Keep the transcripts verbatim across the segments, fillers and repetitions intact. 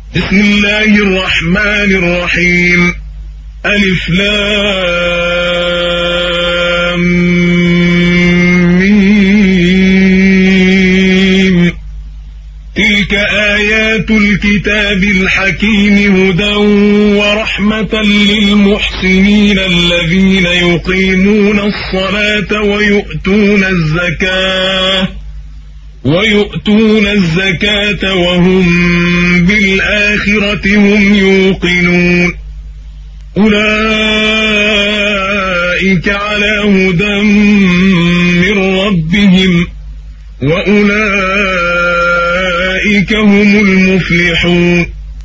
بسم الله الرحمن الرحيم. ألف لام ميم. تلك آيات الكتاب الحكيم هدى ورحمة للمحسنين الذين يقيمون الصلاة ويؤتون الزكاة ويؤتون الزكاة وهم بالآخرة هم يوقنون. أولئك على هدى من ربهم وأولئك هم المفلحون.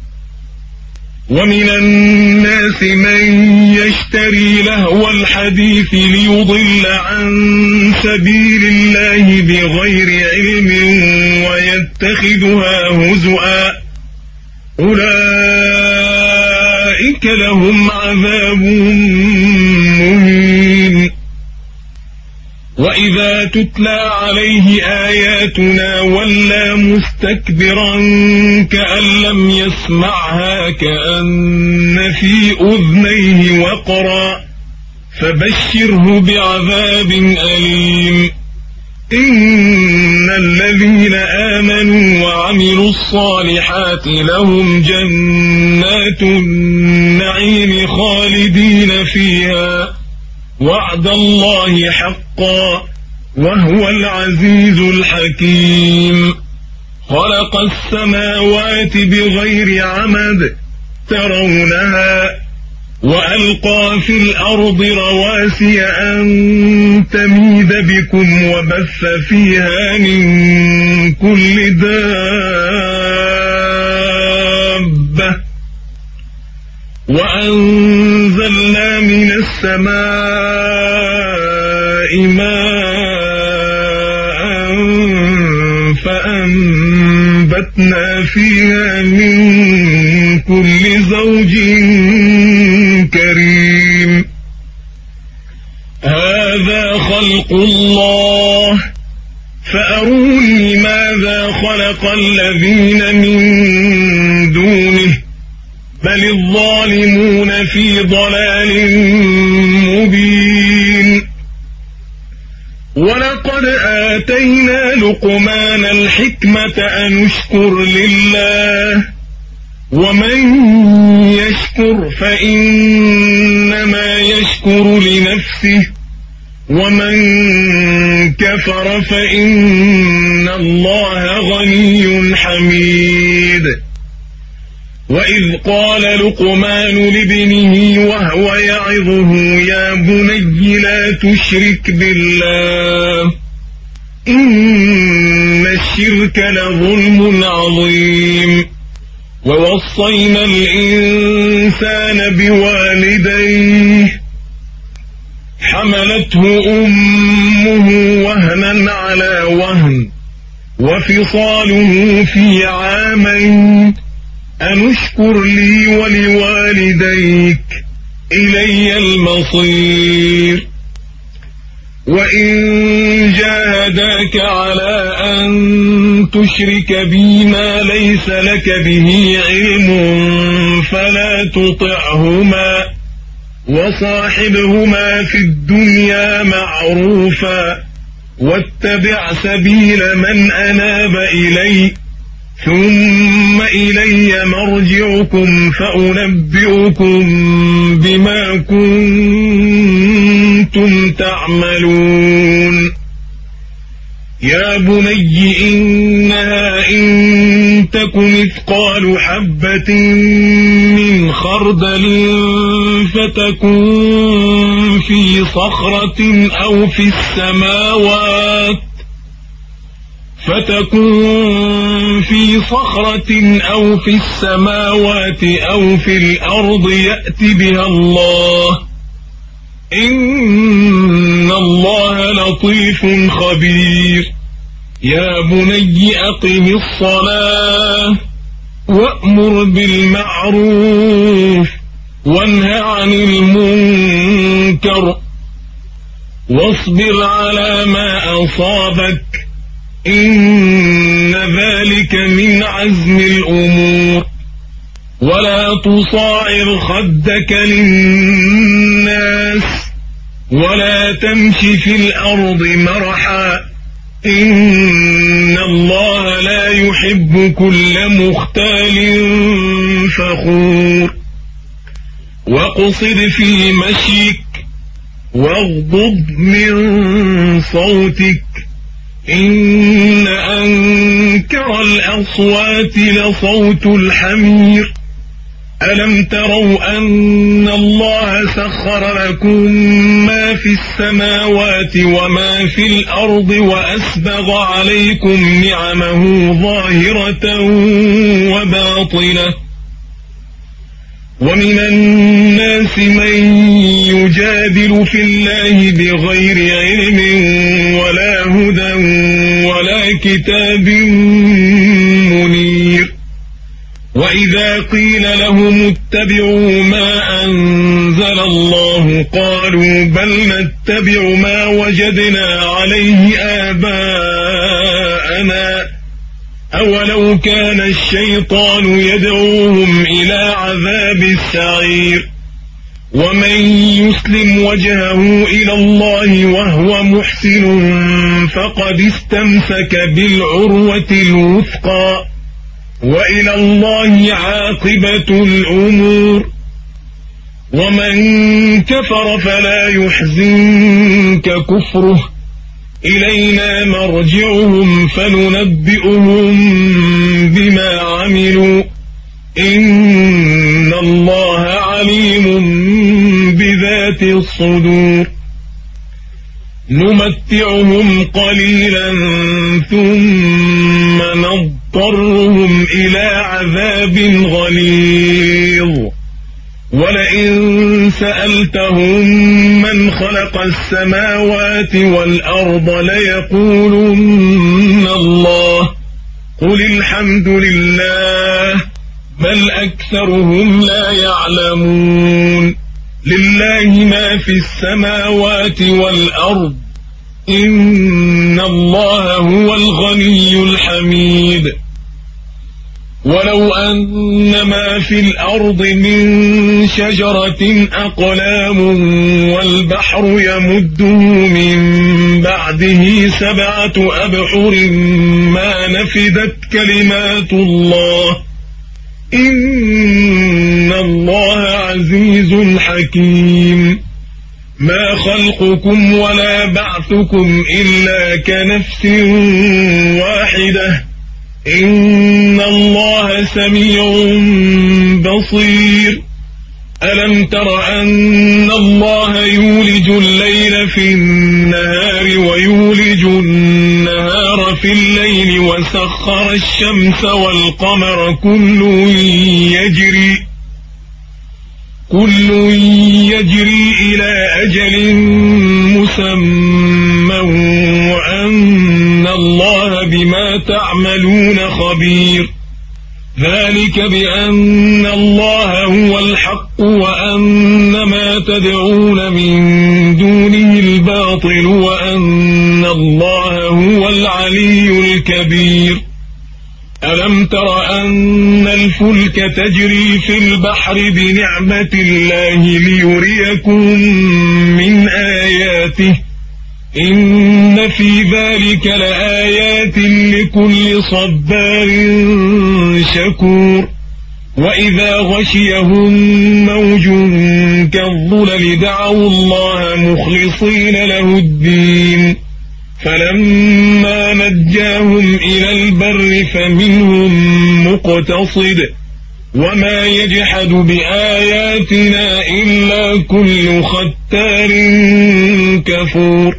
ومن الناس من يشتري لهو الحديث ليضل عن سبيل الله بغير علم ويتخذها هزؤا، أولئك لهم عذاب مهين. وإذا تتلى عليه آياتنا ولى مستكبرا كأن لم يسمعها كأن في أذنيه وقرا، فبشره بعذاب أليم. إن الذين آمنوا وعملوا الصالحات لهم جنات النعيم خالدين فيها، وعد الله حقا وهو العزيز الحكيم. خلق السماوات بغير عمد ترونها وألقى في الأرض رواسي أن تميد بكم وبث فيها من كل دابة، وأنزلنا من السماء ماء فأنبتنا فيها من كل زوج كريم. هذا خلق الله فأروني ماذا خلق الذين من دونه، بل الظالمون في ضلال مبين. ولقد آتينا لقمان الحكمة أن اشكر لله، ومن يشكر فإنما يشكر لنفسه، ومن كفر فإن الله غني حميد. وإذ قال لقمان لابنه وهو يعظه يا بني لا تشرك بالله إن الشرك لظلم عظيم. ووصينا الإنسان بوالديه حملته أمه وهنا على وهن وفصاله في عامين أن اشكر لي ولوالديك إلي المصير. وإن جاهداك على أن تشرك بي ما ليس لك به علم فلا تطعهما، وصاحبهما في الدنيا معروفا، واتبع سبيل من أناب إلي، ثم إلي مرجعكم فأنبئكم بما كنتم تعملون. يا بني إنها إن تك مثقال حبة من خردل فتكن في صخرة أو في السماوات فتكون في صخرة أو في السماوات أو في الأرض يأت بها الله، إن الله لطيف خبير. يا بني أقم الصلاة وأمر بالمعروف وانه عن المنكر واصبر على ما أصابك إن ذلك من عزم الأمور. ولا تصاعر خدك للناس ولا تمش في الأرض مرحا إن الله لا يحب كل مختال فخور واقصد في مشيك واغضض من صوتك إن أنكر الأصوات لصوت الحمير ألم تروا أن الله سخر لكم ما في السماوات وما في الأرض وأسبغ عليكم نعمه ظاهرة وباطنة ومن الناس من يجادل في الله بغير علم ولا هدى ولا كتاب منير وإذا قيل لهم اتبعوا ما أنزل الله قالوا بل نتبع ما وجدنا عليه آباءنا أولو كان الشيطان يدعوهم إلى عذاب السعير ومن يسلم وجهه إلى الله وهو محسن فقد استمسك بالعروة الوثقى وإلى الله عاقبة الأمور ومن كفر فلا يحزنك كفره إلينا مرجعهم فننبئهم بما عملوا إن الله عليم بذات الصدور نمتعهم قليلا ثم نضطرهم إلى عذاب غليظ ولئن سألتهم من خلق السماوات والأرض ليقولن الله قل الحمد لله بل أكثرهم لا يعلمون لله ما في السماوات والأرض إن الله هو الغني الحميد ولو أن ما في الأرض من شجرة أقلام والبحر يمده من بعده سبعة أبحر ما نفدت كلمات الله إن الله عزيز حكيم ما خلقكم ولا بعثكم إلا كنفس واحدة إن الله سميع بصير ألم تر أن الله يولج الليل في النهار ويولج النهار في الليل وسخر الشمس والقمر كل يجري كل يجري إلى أجل مسمى وأن الله بما تعملون خبير ذلك بأن الله هو الحق وأن ما تدعون من دونه الباطل وأن الله هو العلي الكبير ألم تر أن الفلك تجري في البحر بنعمة الله ليريكم من آياته إن في ذلك لآيات لكل صبار شكور وإذا غشيهم موج كالظلل دعوا الله مخلصين له الدين فلما نجاهم إلى البر فمنهم مقتصد وما يجحد بآياتنا إلا كل ختار كفور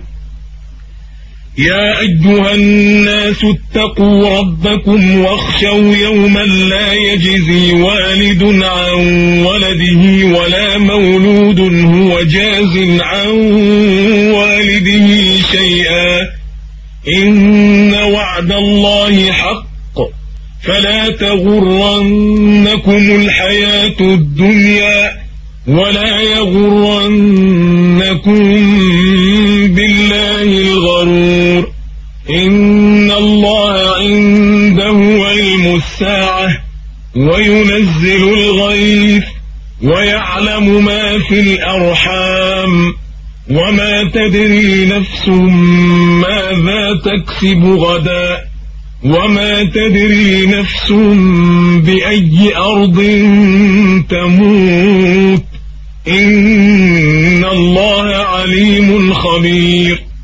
يا أيها الناس اتقوا ربكم واخشوا يوما لا يجزي والد عن ولده ولا مولود هو جاز عن والده شيئا إن وعد الله حق فلا تغرنكم الحياة الدنيا ولا يغرنكم بالله الغرور إن الله عنده علم الساعة وينزل الغيث ويعلم ما في الأرحام وما تدري نفس ماذا تكسب غدا وما تدري نفس بأي أرض تموت إن الله عليم خبير.